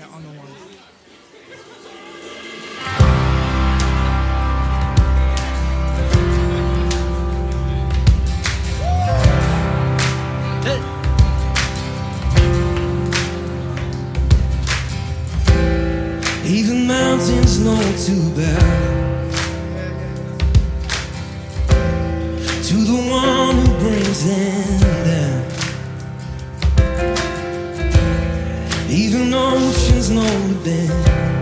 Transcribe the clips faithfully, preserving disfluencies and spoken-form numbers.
that on the one. Even mountains know to bow to the one who brings them down. Even oceans know to bend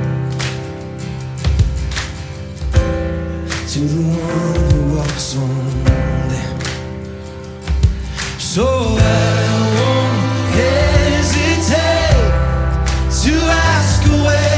to the one who walks on them. So I won't hesitate to ask away.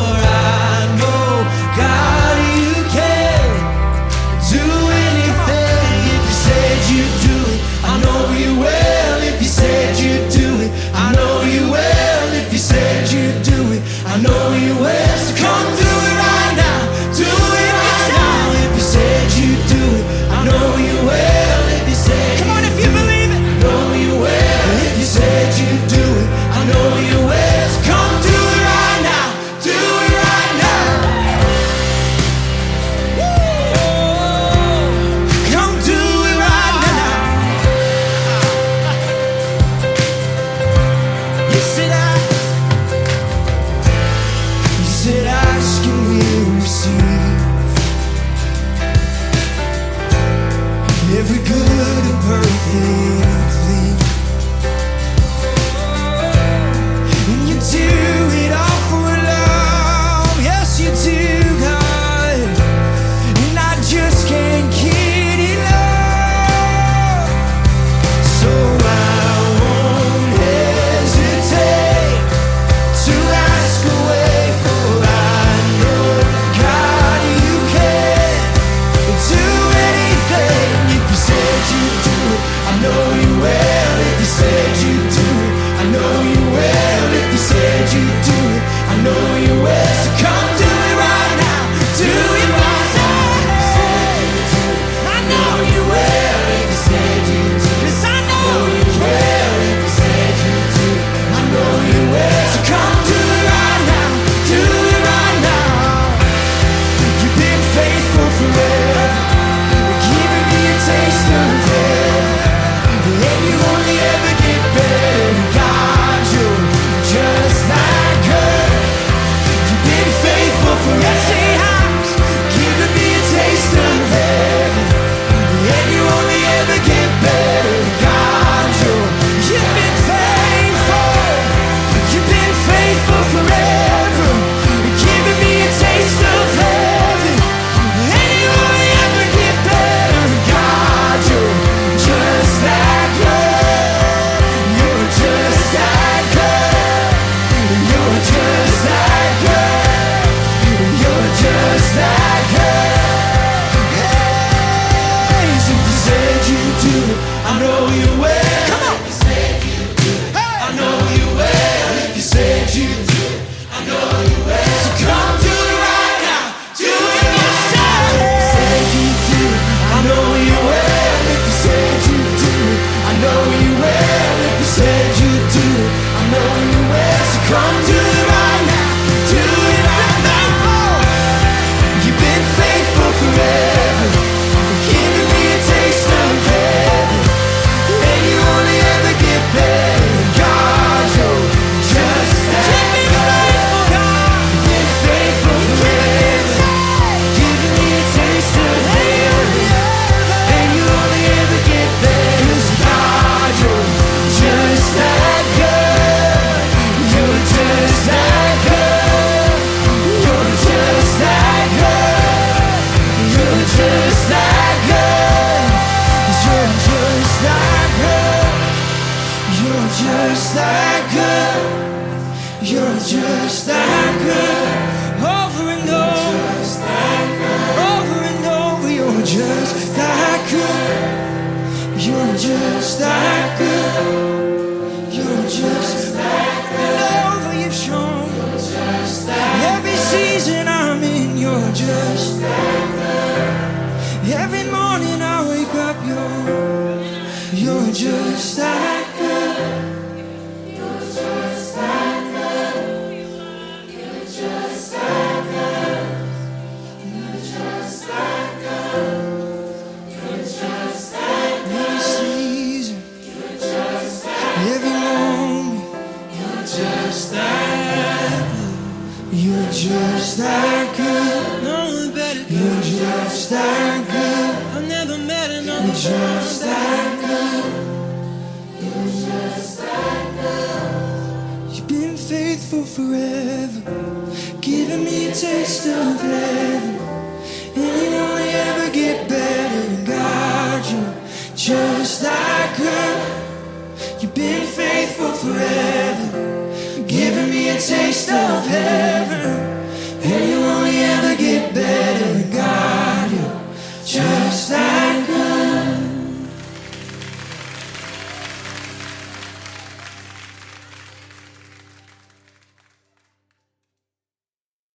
I know you will, so come do it right now. Do it right now. If you said you'd do it, I know you will. If you said, come on, if you believe it, I know you will. If you said you'd do it, I know you will. So come do it right now. Do it right now. Woo! Come do it right now. You said I. Said ask and we'll receive every good and perfect thing, and you do it all for love. Yes, you do, God, and I just can't get enough. So I won't hesitate to ask away. I know you will. If you said you'd do it, I know you will. If you said you'd do it, I know you will. So come do it right now. Do it right now. I know you will. If you said you'd do it, 'cause I know you will. If you said you'd do it, I know you will. So come do it right now. Do it right now. You've been faithful forever, giving me a taste of heaven. And you only ever get better. God, you're just that good. You've been faithful for every house, giving me a taste of heaven. And you only ever get better. God, you're, you've been faithful. You've been faithful forever, giving me a taste of heaven. And you only ever get better. God, you're just that. Just that good. Hey, if you said you'd do it, I know you will. Come on. If you said you'd do it, I know you will. If you said you'd do it, I know you will. So come do it right now. Do it yourself. If you said you'd do it, I know you will. If you said you'd do it, I know you will. If you said you'd do it, I know you will. So come do it right now. Do it right now. Faithful forever, giving me a taste of heaven, and you only ever get better. God, you're just that good. You've been faithful forever, giving me a taste of heaven, and you only ever get better. 'Cause God, you're just that good. You're just that good. You're just that good. You're just that good. You're just that good. You're just that good. You're just that good. Over and over. Over and over. You're just that good. You're just that good. You're just that good. Over you've shown. You're just that good. Every season I'm in, you're just that good. Every morning I wake up, you're, you're just that good. You're just that good. every moment. You're just that good. You're just that good. No one better. You're just that good. I've never met another. You're just that good. You're just that good. You've been faithful forever, giving me a taste of heaven.